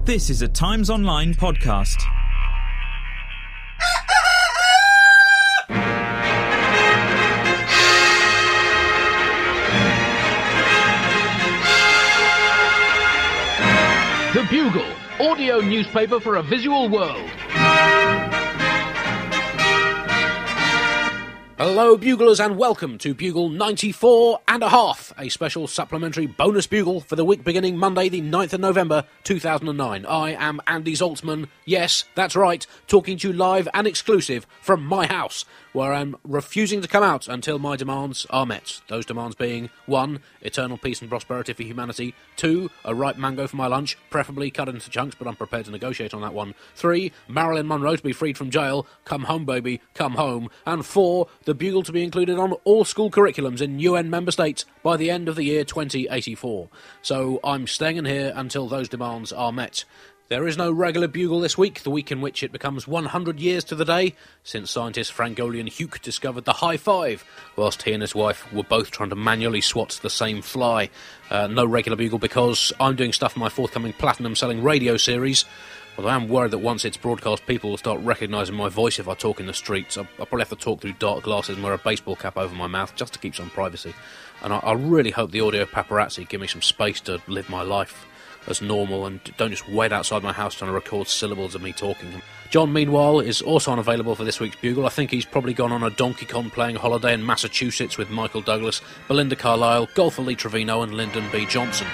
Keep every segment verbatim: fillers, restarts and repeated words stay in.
This is a Times Online podcast. The Bugle, audio newspaper for a visual world. Hello, Buglers, and welcome to Bugle ninety-four and a half, a special supplementary bonus Bugle for the week beginning Monday, the ninth of November, two thousand nine. I am Andy Zaltzman. Yes, that's right, talking to you live and exclusive from my house, where I'm refusing to come out until my demands are met. Those demands being, one, eternal peace and prosperity for humanity, two, a ripe mango for my lunch, preferably cut into chunks, but I'm prepared to negotiate on that one, three, Marilyn Monroe to be freed from jail, come home baby, come home, and four, the Bugle to be included on all school curriculums in U N member states by the end of the year twenty eighty-four. So I'm staying in here until those demands are met. There is no regular Bugle this week, the week in which it becomes one hundred years to the day since scientist Frank Golian Huke discovered the high five, whilst he and his wife were both trying to manually swat the same fly. Uh, no regular Bugle because I'm doing stuff for my forthcoming platinum-selling radio series, although I am worried that once it's broadcast, people will start recognising my voice if I talk in the streets. I'll, I'll probably have to talk through dark glasses and wear a baseball cap over my mouth just to keep some privacy. And I, I really hope the audio paparazzi give me some space to live my life as normal and don't just wait outside my house trying to record syllables of me talking. John, meanwhile, is also unavailable for this week's Bugle. I think he's probably gone on a Donkey Kong playing holiday in Massachusetts with Michael Douglas, Belinda Carlisle, golfer Lee Trevino and Lyndon B. Johnson.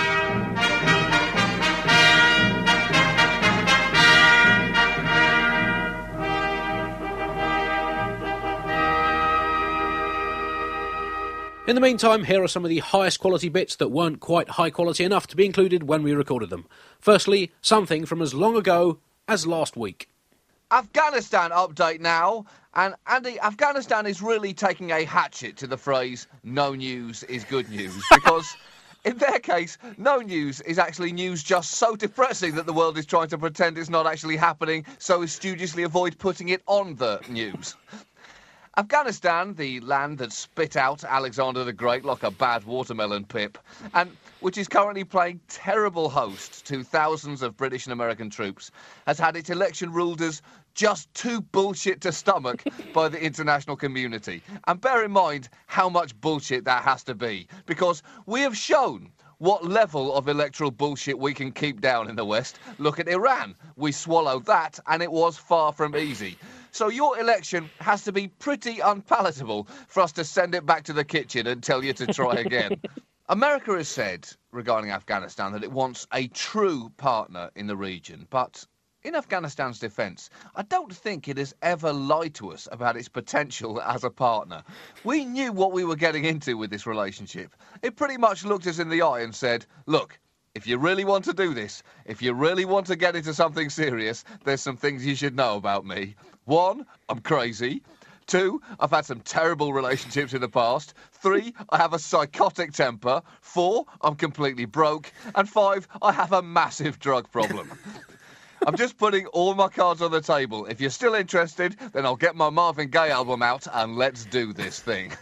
In the meantime, here are some of the highest quality bits that weren't quite high quality enough to be included when we recorded them. Firstly, something from as long ago as last week. Afghanistan update now. And Andy, Afghanistan is really taking a hatchet to the phrase, no news is good news. Because in their case, no news is actually news just so depressing that the world is trying to pretend it's not actually happening, so as studiously avoid putting it on the news. Afghanistan, the land that spit out Alexander the Great like a bad watermelon pip, and which is currently playing terrible host to thousands of British and American troops, has had its election ruled as just too bullshit to stomach by the international community. And bear in mind how much bullshit that has to be, because we have shown what level of electoral bullshit we can keep down in the West. Look at Iran. We swallowed that, and it was far from easy. So your election has to be pretty unpalatable for us to send it back to the kitchen and tell you to try again. America has said, regarding Afghanistan, that it wants a true partner in the region. But in Afghanistan's defence, I don't think it has ever lied to us about its potential as a partner. We knew what we were getting into with this relationship. It pretty much looked us in the eye and said, look, if you really want to do this, if you really want to get into something serious, there's some things you should know about me. One, I'm crazy. Two, I've had some terrible relationships in the past. Three, I have a psychotic temper. Four, I'm completely broke. And five, I have a massive drug problem. I'm just putting all my cards on the table. If you're still interested, then I'll get my Marvin Gaye album out and let's do this thing.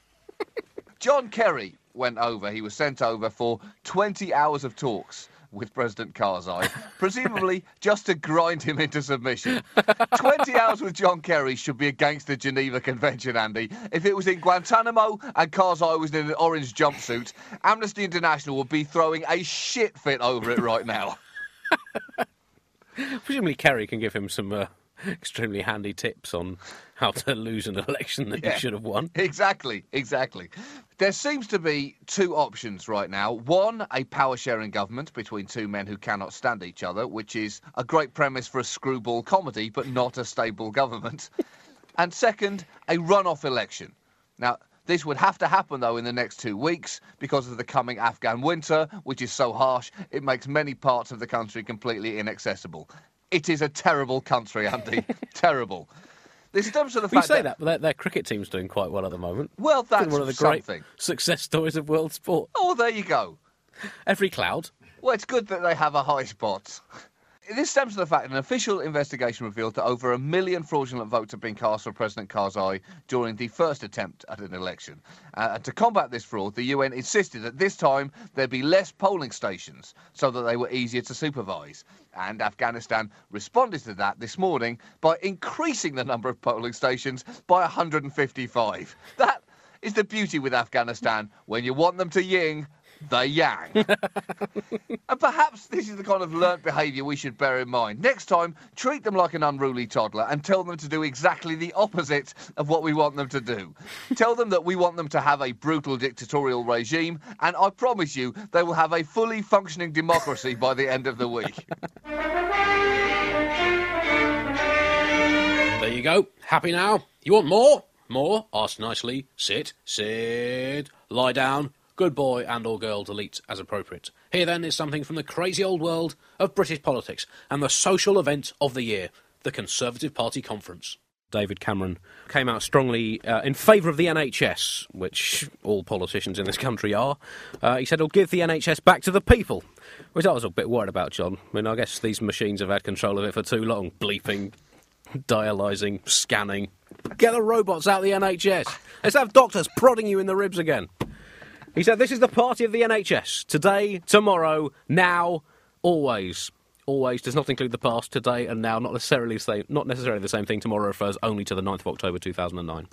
John Kerry went over. He was sent over for twenty hours of talks with President Karzai, presumably just to grind him into submission. twenty hours with John Kerry should be against the Geneva Convention, Andy. If it was in Guantanamo and Karzai was in an orange jumpsuit, Amnesty International would be throwing a shit fit over it right now. Presumably Kerry can give him some uh, extremely handy tips on how to lose an election that Yeah, you should have won. Exactly, exactly. There seems to be two options right now. One, a power-sharing government between two men who cannot stand each other, which is a great premise for a screwball comedy, but not a stable government. And second, a runoff election. Now, this would have to happen, though, in the next two weeks because of the coming Afghan winter, which is so harsh it makes many parts of the country completely inaccessible. It is a terrible country, Andy. Terrible. This stems from the We fact say that... that, but their, their cricket team's doing quite well at the moment. Well, that's one of the great something. success stories of world sport. Oh, there you go. Every cloud. Well, it's good that they have a high spot. This stems from the fact that an official investigation revealed that over a million fraudulent votes have been cast for President Karzai during the first attempt at an election. Uh, and to combat this fraud, the U N insisted that this time there'd be less polling stations so that they were easier to supervise. And Afghanistan responded to that this morning by increasing the number of polling stations by one hundred fifty-five. That is the beauty with Afghanistan. When you want them to ying, they yang. And perhaps this is the kind of learnt behaviour we should bear in mind. Next time, treat them like an unruly toddler and tell them to do exactly the opposite of what we want them to do. Tell them that we want them to have a brutal dictatorial regime, and I promise you they will have a fully functioning democracy by the end of the week. There you go. Happy now? You want more? More? Ask nicely. Sit. Sit. Lie down. Good boy and or girl, delete as appropriate. Here then is something from the crazy old world of British politics and the social event of the year, the Conservative Party Conference. David Cameron came out strongly uh, in favour of the N H S, which all politicians in this country are. Uh, he said he'll give the N H S back to the people, which I was a bit worried about, John. I mean, I guess these machines have had control of it for too long. Bleeping, dialysing, scanning. Get the robots out of the N H S. Let's have doctors prodding you in the ribs again. He said, this is the party of the N H S. Today, tomorrow, now, always. Always does not include the past, today and now. Not necessarily the same, not necessarily the same thing. Tomorrow refers only to the ninth of October two thousand nine.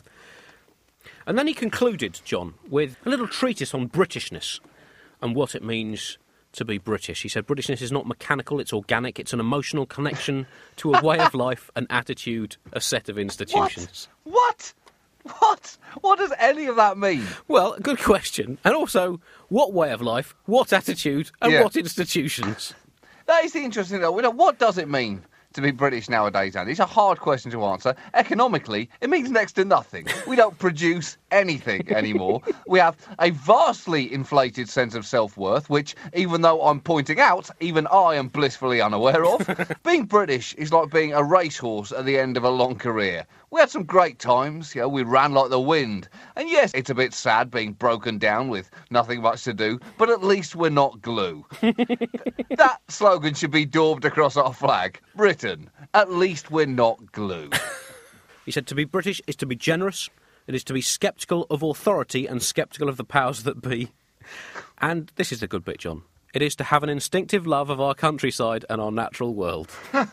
And then he concluded, John, with a little treatise on Britishness and what it means to be British. He said, Britishness is not mechanical, it's organic. It's an emotional connection to a way of life, an attitude, a set of institutions. What? What? What? What does any of that mean? Well, good question. And also, what way of life, what attitude, and Yeah. what institutions? That is the interesting though. You know, what does it mean to be British nowadays, Andy? It's a hard question to answer. Economically, it means next to nothing. We don't produce anything anymore. We have a vastly inflated sense of self-worth, which, even though I'm pointing out, even I am blissfully unaware of. Being British is like being a racehorse at the end of a long career. We had some great times, you know, we ran like the wind. And yes, it's a bit sad being broken down with nothing much to do, but at least we're not glue. That slogan should be daubed across our flag. Britain, at least we're not glue. He said to be British is to be generous, it is to be sceptical of authority and sceptical of the powers that be. And this is the good bit, John. It is to have an instinctive love of our countryside and our natural world. What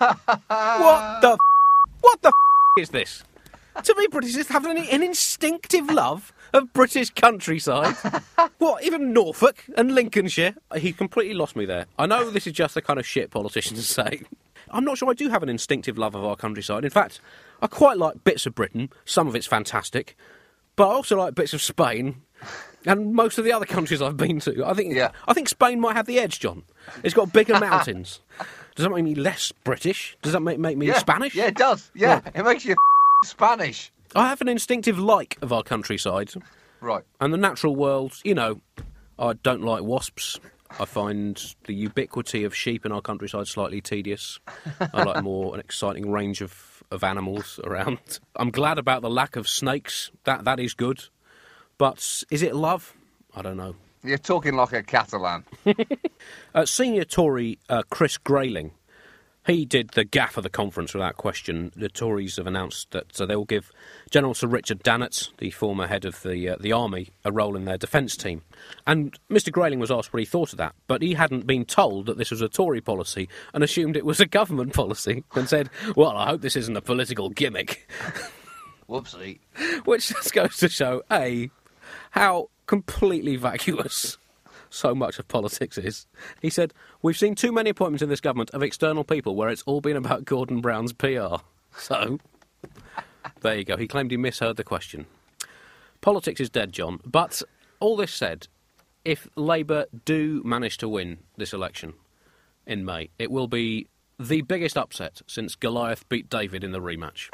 the f***? What the f*** is this? To be British is to have an, an instinctive love of British countryside. What, even Norfolk and Lincolnshire? He completely lost me there. I know this is just the kind of shit politicians say. I'm not sure I do have an instinctive love of our countryside. In fact, I quite like bits of Britain. Some of it's fantastic. But I also like bits of Spain and most of the other countries I've been to. I think Yeah. I think Spain might have the edge, John. It's got bigger mountains. Does that make me less British? Does that make, make me Yeah. Spanish? Yeah, it does. Yeah, Right. it makes you Spanish. I have an instinctive like of our countryside. Right. And the natural world, you know, I don't like wasps. I find the ubiquity of sheep in our countryside slightly tedious. I like more an exciting range of, of animals around. I'm glad about the lack of snakes. That That is good. But is it love? I don't know. You're talking like a Catalan. Uh, senior Tory uh, Chris Grayling, he did the gaff of the conference without question. The Tories have announced that uh, they will give General Sir Richard Dannett, the former head of the uh, the army, a role in their defence team. And Mr Grayling was asked what he thought of that, but he hadn't been told that this was a Tory policy and assumed it was a government policy and said, well, I hope this isn't a political gimmick. Whoopsie. Which just goes to show, A, how completely vacuous so much of politics is. He said, we've seen too many appointments in this government of external people where it's all been about Gordon Brown's P R. So, there you go. He claimed he misheard the question. Politics is dead, John. But, all this said, if Labour do manage to win this election in May, it will be the biggest upset since Goliath beat David in the rematch.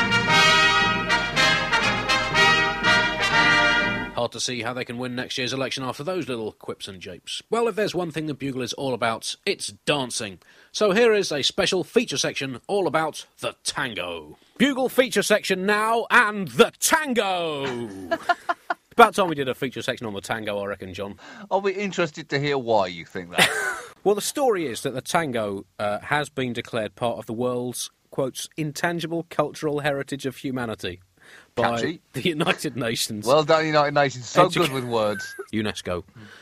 Hard to see how they can win next year's election after those little quips and japes. Well, if there's one thing the Bugle is all about, it's dancing. So here is a special feature section all about the tango. Bugle feature section now, and the tango! About time we did a feature section on the tango, I reckon, John. I'll be interested to hear why you think that. Well, the story is that the tango uh, has been declared part of the world's, quotes, intangible cultural heritage of humanity by Catchy. the United Nations. Well done, United Nations. So Edu- good with words. UNESCO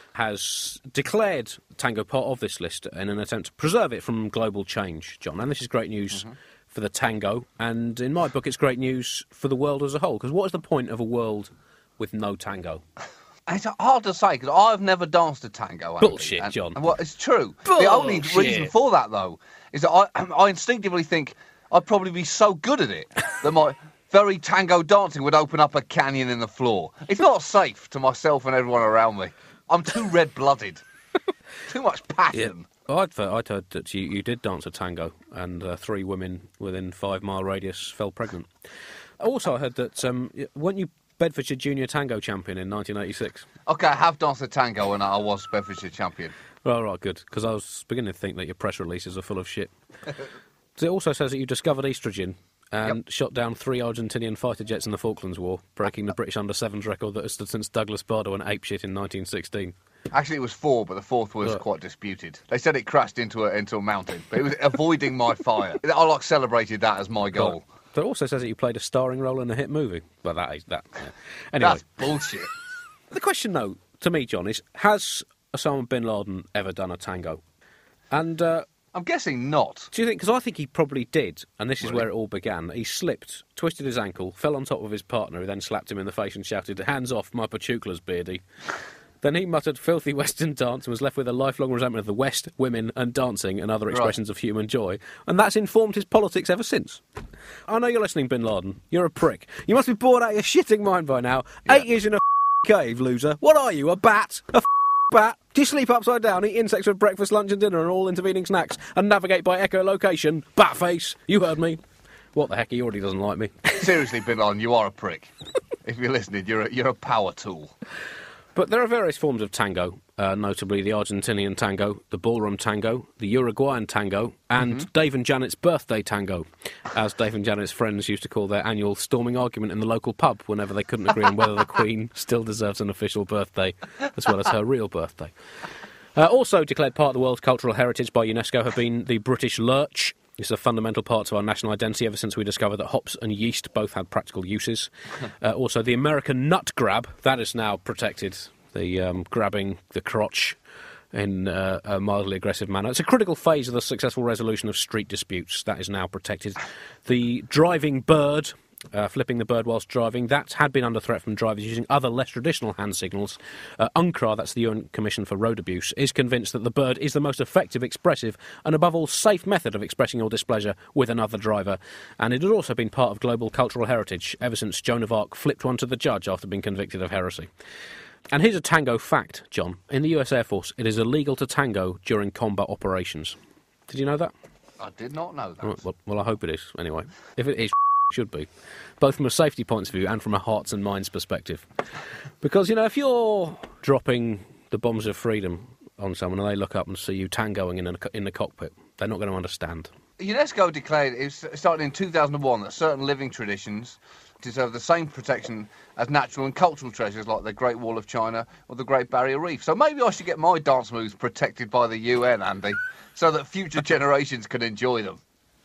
has declared tango part of this list in an attempt to preserve it from global change, John. And this is great news mm-hmm. for the tango, and in my book it's great news for the world as a whole, because what is the point of a world with no tango? It's hard to say, because I've never danced a tango. Andy. Bullshit, and, John. And, well, it's true. Bullshit. The only reason for that, though, is that I, I instinctively think I'd probably be so good at it that my very tango dancing would open up a canyon in the floor. It's not safe to myself and everyone around me. I'm too red-blooded. Too much passion. Yeah. I'd, I'd heard that you, you did dance a tango, and uh, three women within five-mile radius fell pregnant. Also, I heard that, um, weren't you Bedfordshire Junior Tango Champion in nineteen eighty-six? OK, I have danced a tango and I was Bedfordshire Champion. Right, right, good, because I was beginning to think that your press releases are full of shit. So it also says that you discovered estrogen and yep. shot down three Argentinian fighter jets in the Falklands War, breaking the British under sevens record that has stood since Douglas Bardo went apeshit in nineteen sixteen. Actually, it was four, but the fourth was right. quite disputed. They said it crashed into a, into a mountain, but it was avoiding my fire. I like celebrated that as my goal. Right. But it also says that you played a starring role in a hit movie. Well, that is that. Yeah. Anyway, that's bullshit. The question, though, to me, John, is: has Osama bin Laden ever done a tango? And uh, I'm guessing not. Do you think? Because I think he probably did, and this is really? where it all began. He slipped, twisted his ankle, fell on top of his partner, who then slapped him in the face and shouted, "Hands off, my pachuclas, beardy." Then he muttered filthy Western dance and was left with a lifelong resentment of the West, women and dancing and other expressions right. of human joy. And that's informed his politics ever since. I know you're listening, Bin Laden. You're a prick. You must be bored out of your shitting mind by now. Yeah. Eight years in a cave, loser. What are you, a bat? A bat? Do you sleep upside down, eat insects for breakfast, lunch and dinner and all intervening snacks and navigate by echolocation? Batface, you heard me. What the heck, he already doesn't like me. Seriously, Bin Laden, you are a prick. If you're listening, you're a, you're a power tool. But there are various forms of tango, uh, notably the Argentinian tango, the ballroom tango, the Uruguayan tango, and mm-hmm. Dave and Janet's birthday tango, as Dave and Janet's friends used to call their annual storming argument in the local pub whenever they couldn't agree on whether the Queen still deserves an official birthday, as well as her real birthday. Uh, also declared part of the world's cultural heritage by UNESCO have been the British lurch. It's a fundamental part of our national identity ever since we discovered that hops and yeast both had practical uses. Uh, also, the American nut grab, that is now protected, the um, grabbing the crotch in uh, a mildly aggressive manner. It's a critical phase of the successful resolution of street disputes. That is now protected. The driving bird, uh, flipping the bird whilst driving, that had been under threat from drivers using other less traditional hand signals. Uh, UNCRA, that's the U N Commission for Road Abuse, is convinced that the bird is the most effective, expressive and above all safe method of expressing your displeasure with another driver. And it had also been part of global cultural heritage ever since Joan of Arc flipped one to the judge after being convicted of heresy. And here's a tango fact, John. In the U S Air Force, it is illegal to tango during combat operations. Did you know that? I did not know that. Right, well, well, I hope it is, anyway. If it is, it should be. Both from a safety point of view and from a hearts and minds perspective. Because, you know, if you're dropping the bombs of freedom on someone and they look up and see you tangoing in, a, in the cockpit, they're not going to understand. UNESCO declared, it started in two thousand one, that certain living traditions deserve the same protection as natural and cultural treasures like the Great Wall of China or the Great Barrier Reef. So maybe I should get my dance moves protected by the U N, Andy, so that future generations can enjoy them.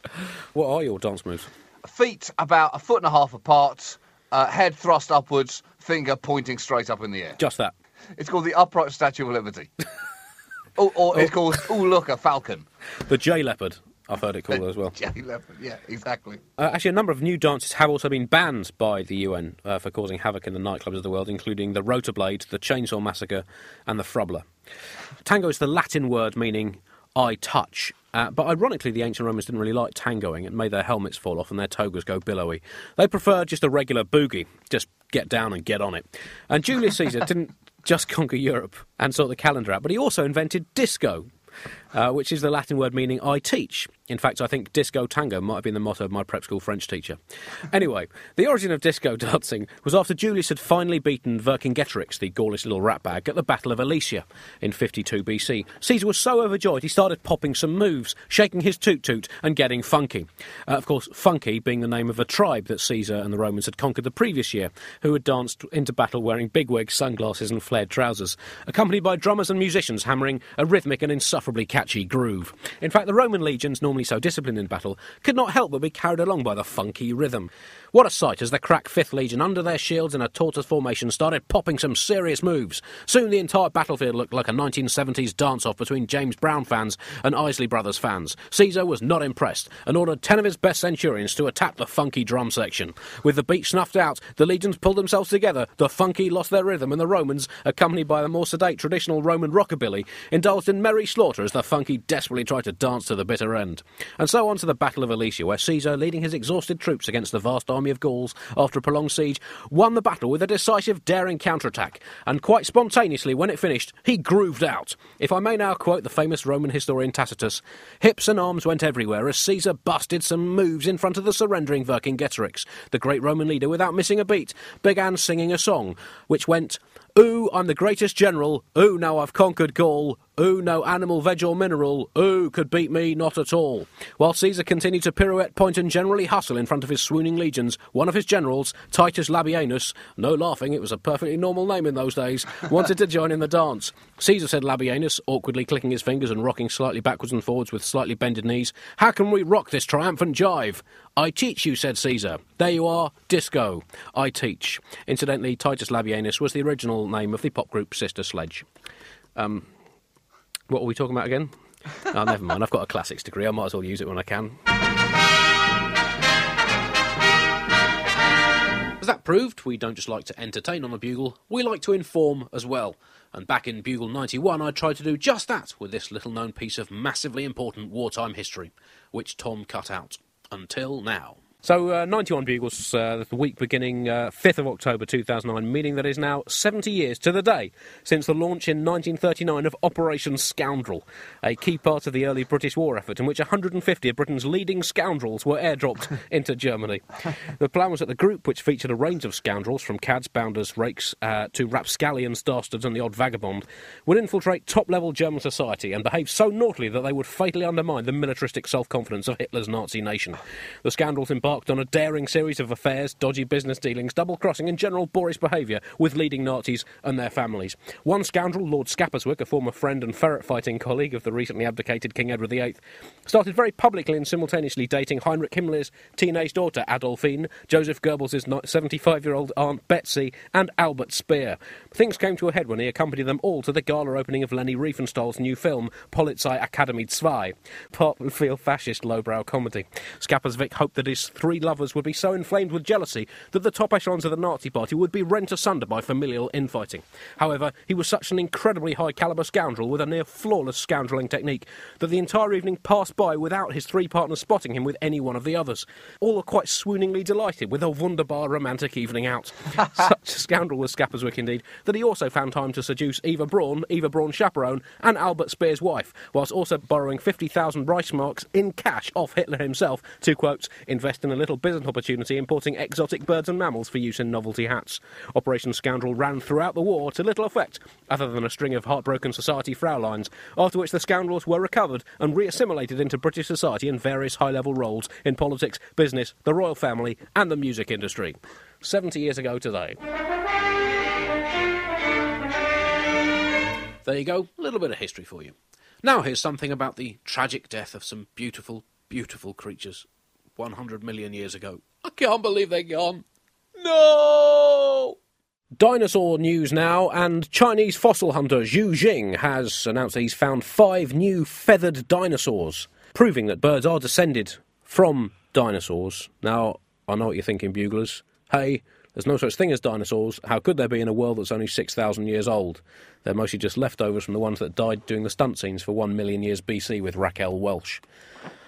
What are your dance moves? Feet about a foot and a half apart, uh, head thrust upwards, finger pointing straight up in the air. Just that? It's called the Upright Statue of Liberty. or, or it's called, oh look, a falcon. The J Leopard. I've heard it called as well. J Leopard, yeah, exactly. Uh, actually, a number of new dances have also been banned by the U N uh, for causing havoc in the nightclubs of the world, including the Rotor Blade, the Chainsaw Massacre, and the Frubler. Tango is the Latin word meaning I touch. Uh, but ironically, the ancient Romans didn't really like tangoing. It made their helmets fall off and their togas go billowy. They preferred just a regular boogie, just get down and get on it. And Julius Caesar didn't just conquer Europe and sort the calendar out, but he also invented disco. uh, which is the Latin word meaning I teach. In fact, I think disco tango might have been the motto of my prep school French teacher. Anyway, the origin of disco dancing was after Julius had finally beaten Vercingetorix, the Gaulish little ratbag, at the Battle of Alesia in fifty-two B C. Caesar was so overjoyed he started popping some moves, shaking his toot-toot and getting funky. Uh, of course, funky being the name of a tribe that Caesar and the Romans had conquered the previous year, who had danced into battle wearing bigwigs, sunglasses and flared trousers, accompanied by drummers and musicians hammering a rhythmic and insufferably catchy groove. In fact, the Roman legions, normally so disciplined in battle, could not help but be carried along by the funky rhythm. What a sight as the crack fifth Legion, under their shields in a tortoise formation, started popping some serious moves. Soon the entire battlefield looked like a nineteen seventies dance-off between James Brown fans and Isley Brothers fans. Caesar was not impressed and ordered ten of his best centurions to attack the funky drum section. With the beat snuffed out, the legions pulled themselves together, the funky lost their rhythm, and the Romans, accompanied by the more sedate traditional Roman rockabilly, indulged in merry slaughter as the funky desperately tried to dance to the bitter end. And so on to the Battle of Alesia, where Caesar, leading his exhausted troops against the vast army of Gauls after a prolonged siege, won the battle with a decisive, daring counterattack, and quite spontaneously, when it finished, he grooved out. If I may now quote the famous Roman historian Tacitus, hips and arms went everywhere as Caesar busted some moves in front of the surrendering Vercingetorix. The great Roman leader, without missing a beat, began singing a song, which went, "Ooh, I'm the greatest general. Ooh, now I've conquered Gaul. Ooh, no animal, veg or mineral. Ooh, could beat me not at all." While Caesar continued to pirouette, point and generally hustle in front of his swooning legions, one of his generals, Titus Labienus, no laughing, it was a perfectly normal name in those days, wanted to join in the dance. Caesar, said Labienus, awkwardly clicking his fingers and rocking slightly backwards and forwards with slightly bended knees, "How can we rock this triumphant jive?" "I teach you," said Caesar. "There you are, disco. I teach." Incidentally, Titus Labienus was the original name of the pop group Sister Sledge. Um... What are we talking about again? Oh, never mind. I've got a classics degree. I might as well use it when I can. As that proved, we don't just like to entertain on the Bugle, we like to inform as well. And back in Bugle ninety-one, I tried to do just that with this little-known piece of massively important wartime history, which Tom cut out. Until now. So, uh, ninety-one Bugles, uh, the week beginning uh, fifth of October two thousand nine, meaning that it is now seventy years to the day since the launch in nineteen thirty-nine of Operation Scoundrel, a key part of the early British war effort in which one hundred fifty of Britain's leading scoundrels were airdropped into Germany. The plan was that the group, which featured a range of scoundrels from cads, bounders, rakes uh, to rapscallions, dastards and the odd vagabond, would infiltrate top-level German society and behave so naughtily that they would fatally undermine the militaristic self-confidence of Hitler's Nazi nation. The scoundrels embarked on a daring series of affairs, dodgy business dealings, double-crossing and general boorish behaviour with leading Nazis and their families. One scoundrel, Lord Scapperswick, a former friend and ferret-fighting colleague of the recently abdicated King Edward the eighth, started very publicly and simultaneously dating Heinrich Himmler's teenage daughter Adolphine, Joseph Goebbels' seventy-five-year-old aunt Betsy, and Albert Speer. Things came to a head when he accompanied them all to the gala opening of Leni Riefenstahl's new film, Polizei Akademie two, pop-feel fascist lowbrow comedy. Scapperswick hoped that his three lovers would be so inflamed with jealousy that the top echelons of the Nazi party would be rent asunder by familial infighting. However, he was such an incredibly high-calibre scoundrel with a near-flawless scoundrelling technique that the entire evening passed by without his three partners spotting him with any one of the others. All were quite swooningly delighted with a wunderbar romantic evening out. Such a scoundrel was Scapperswick indeed that he also found time to seduce Eva Braun, Eva Braun's chaperone, and Albert Speer's wife, whilst also borrowing fifty thousand Reichsmarks in cash off Hitler himself to, quote, invest in a little business opportunity importing exotic birds and mammals for use in novelty hats. Operation Scoundrel ran throughout the war to little effect, other than a string of heartbroken society frauleins, after which the scoundrels were recovered and re-assimilated into British society in various high-level roles in politics, business, the royal family and the music industry. Seventy years ago today. There you go, a little bit of history for you. Now here's something about the tragic death of some beautiful, beautiful creatures one hundred million years ago. I can't believe they're gone. No! Dinosaur news now, and Chinese fossil hunter Zhu Jing has announced that he's found five new feathered dinosaurs, proving that birds are descended from dinosaurs. Now, I know what you're thinking, buglers. Hey, there's no such thing as dinosaurs. How could there be in a world that's only six thousand years old? They're mostly just leftovers from the ones that died doing the stunt scenes for one million years B C with Raquel Welch.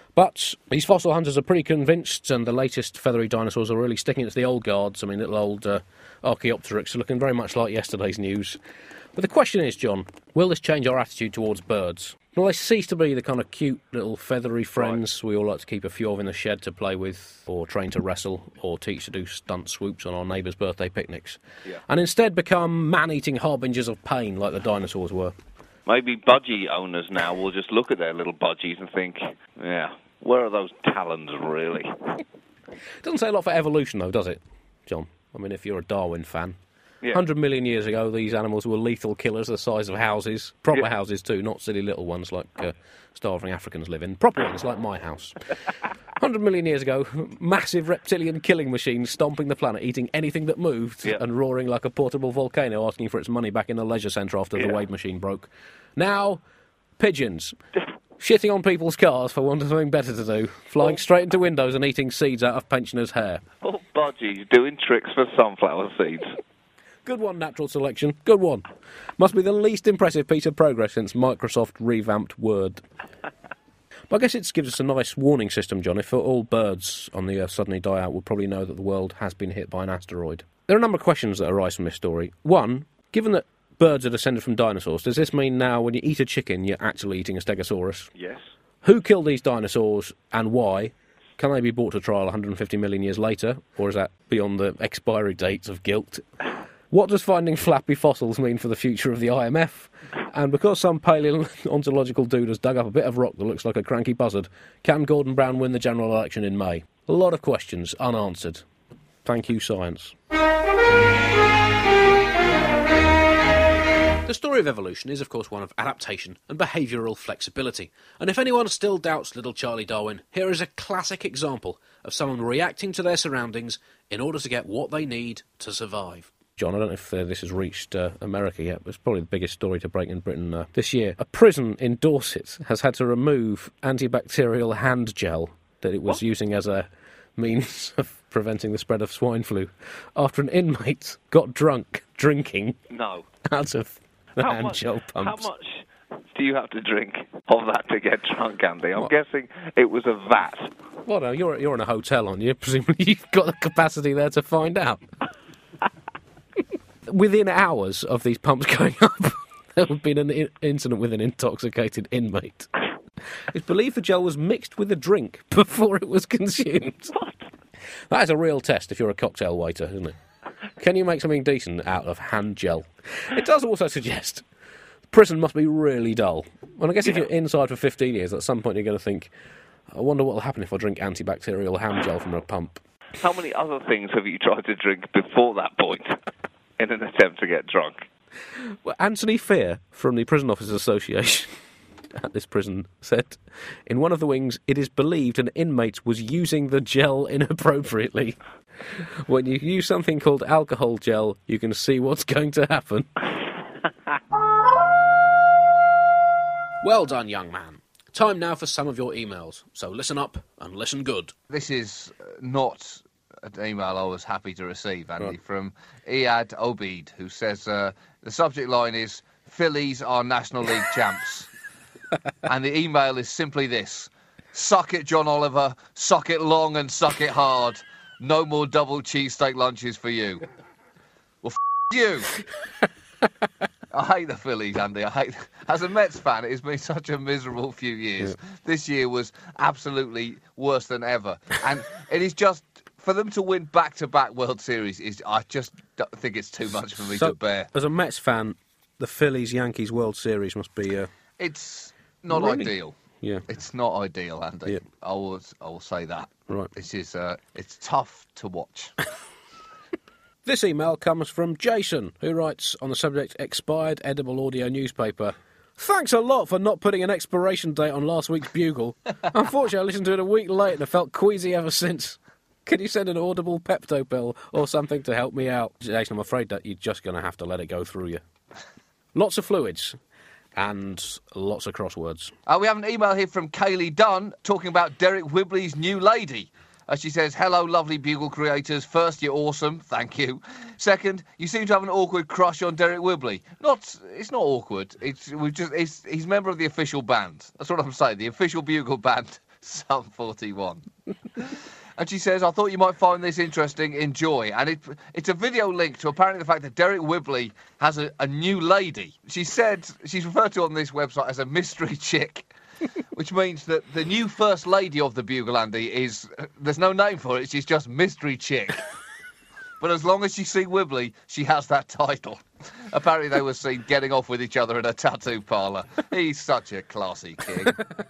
But these fossil hunters are pretty convinced, and the latest feathery dinosaurs are really sticking it to the old guards. I mean, little old uh, Archaeopteryx are looking very much like yesterday's news. But the question is, John, will this change our attitude towards birds? Will they cease to be the kind of cute little feathery friends right. we all like to keep a few of in the shed to play with, or train to wrestle, or teach to do stunt swoops on our neighbours' birthday picnics, yeah. and instead become man-eating harbingers of pain like the dinosaurs were? Maybe budgie owners now will just look at their little budgies and think, yeah, where are those talons really? Doesn't say a lot for evolution, though, does it, John? I mean, if you're a Darwin fan. Yeah. one hundred million years ago, these animals were lethal killers the size of houses. Proper yeah. houses, too, not silly little ones like uh, starving Africans live in. Proper ones, like my house. one hundred million years ago, massive reptilian killing machines stomping the planet, eating anything that moved, yeah. and roaring like a portable volcano, asking for its money back in a leisure centre after yeah. the wave machine broke. Now, pigeons. Shitting on people's cars for want of something better to do, flying oh. straight into windows and eating seeds out of pensioners' hair. Oh, budgies doing tricks for sunflower seeds. Good one, natural selection. Good one. Must be the least impressive piece of progress since Microsoft revamped Word. But I guess it gives us a nice warning system, John. If all birds on the Earth suddenly die out, we'll probably know that the world has been hit by an asteroid. There are a number of questions that arise from this story. One, given that birds are descended from dinosaurs, does this mean now when you eat a chicken, you're actually eating a stegosaurus? Yes. Who killed these dinosaurs and why? Can they be brought to trial one hundred fifty million years later? Or is that beyond the expiry dates of guilt? What does finding flappy fossils mean for the future of the I M F? And because some paleontological dude has dug up a bit of rock that looks like a cranky buzzard, can Gordon Brown win the general election in May? A lot of questions unanswered. Thank you, science. The story of evolution is, of course, one of adaptation and behavioural flexibility. And if anyone still doubts little Charlie Darwin, here is a classic example of someone reacting to their surroundings in order to get what they need to survive. John, I don't know if uh, this has reached uh, America yet, but it's probably the biggest story to break in Britain uh, this year. A prison in Dorset has had to remove antibacterial hand gel that it was what? using as a means of preventing the spread of swine flu after an inmate got drunk drinking no. out of the how hand much, gel pumps. How much do you have to drink of that to get drunk, Andy? I'm what? guessing it was a vat. Well, no, you're, you're in a hotel, aren't you? Presumably you've got the capacity there to find out. Within hours of these pumps going up, there had been an I- incident with an intoxicated inmate. It's believed the gel was mixed with a drink before it was consumed. What? That is a real test if you're a cocktail waiter, isn't it? Can you make something decent out of hand gel? It does also suggest prison must be really dull. And I guess if Yeah. you're inside for fifteen years, at some point you're going to think, I wonder what will happen if I drink antibacterial hand gel from a pump. How many other things have you tried to drink before that point in an attempt to get drunk? Well, Anthony Fear from the Prison Officers Association at this prison said, in one of the wings, it is believed an inmate was using the gel inappropriately. When you use something called alcohol gel, you can see what's going to happen. Well done, young man. Time now for some of your emails. So listen up and listen good. This is not an email I was happy to receive, Andy, Right. from Iyad Obeid, who says uh, the subject line is Phillies are National League champs. And the email is simply this: suck it, John Oliver, suck it long and suck it hard. No more double cheesesteak lunches for you. Well, f*** you. I hate the Phillies, Andy. I hate. As a Mets fan, it has been such a miserable few years. Yeah. This year was absolutely worse than ever, and it is just for them to win back-to-back World Series. Is I just don't think it's too much for me So, to bear. as a Mets fan, the Phillies-Yankees World Series must be... Uh, It's not Really? ideal. yeah, It's not ideal, Andy. Yeah. I will. I will say that. right. This is. Uh, it's tough to watch. This email comes from Jason, who writes on the subject expired edible audio newspaper. Thanks a lot for not putting an expiration date on last week's Bugle. Unfortunately, I listened to it a week late and I felt queasy ever since. Can you send an audible Pepto pill or something to help me out? Jason, I'm afraid that you're just going to have to let it go through you. Lots of fluids and lots of crosswords. Uh, we have an email here from Kaylee Dunn talking about Derek Whibley's new lady. Uh, she says, hello, lovely Bugle creators. First, you're awesome. Thank you. Second, you seem to have an awkward crush on Derek Whibley. Not, it's not awkward. It's, we've just, it's, he's a member of the official band. That's what I'm saying. The official Bugle band Sum forty-one. And she says, I thought you might find this interesting. Enjoy. And it, it's a video link to apparently the fact that Derek Whibley has a, a new lady. She said, she's referred to on this website as a mystery chick, which means that the new first lady of the Bugle, Andy, is, there's no name for it, she's just mystery chick. But as long as you see Whibley, she has that title. Apparently they were seen getting off with each other in a tattoo parlour. He's such a classy king.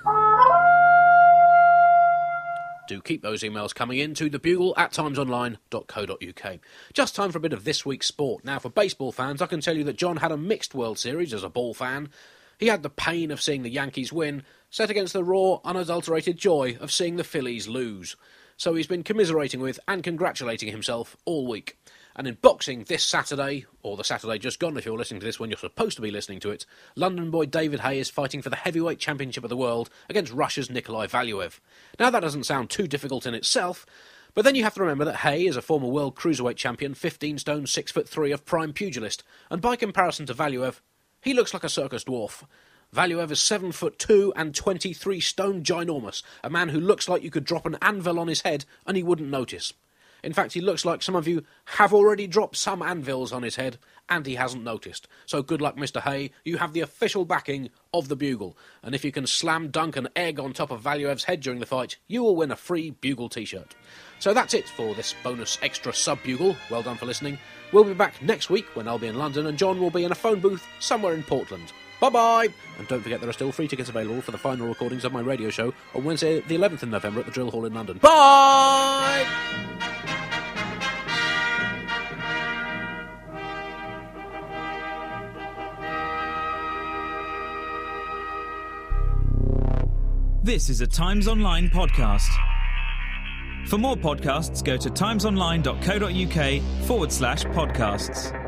Do keep those emails coming in to thebugle at timesonline dot co dot uk. Just time for a bit of this week's sport. Now, for baseball fans, I can tell you that John had a mixed World Series as a ball fan. He had the pain of seeing the Yankees win, set against the raw, unadulterated joy of seeing the Phillies lose. So he's been commiserating with and congratulating himself all week. And in boxing this Saturday, or the Saturday just gone if you're listening to this when you're supposed to be listening to it, London boy David Haye is fighting for the heavyweight championship of the world against Russia's Nikolai Valuev. Now that doesn't sound too difficult in itself, but then you have to remember that Haye is a former world cruiserweight champion, fifteen stone, six foot three of prime pugilist, and by comparison to Valuev, he looks like a circus dwarf. Valuev is seven foot two and twenty-three stone ginormous, a man who looks like you could drop an anvil on his head and he wouldn't notice. In fact, he looks like some of you have already dropped some anvils on his head, and he hasn't noticed. So good luck, Mister Haye. You have the official backing of the Bugle. And if you can slam dunk an egg on top of Valuev's head during the fight, you will win a free Bugle t-shirt. So that's it for this bonus extra sub-Bugle. Well done for listening. We'll be back next week when I'll be in London, and John will be in a phone booth somewhere in Portland. Bye-bye! And don't forget there are still free tickets available for the final recordings of my radio show on Wednesday the eleventh of November at the Drill Hall in London. Bye! This is a Times Online podcast. For more podcasts, go to timesonline.co.uk forward slash podcasts.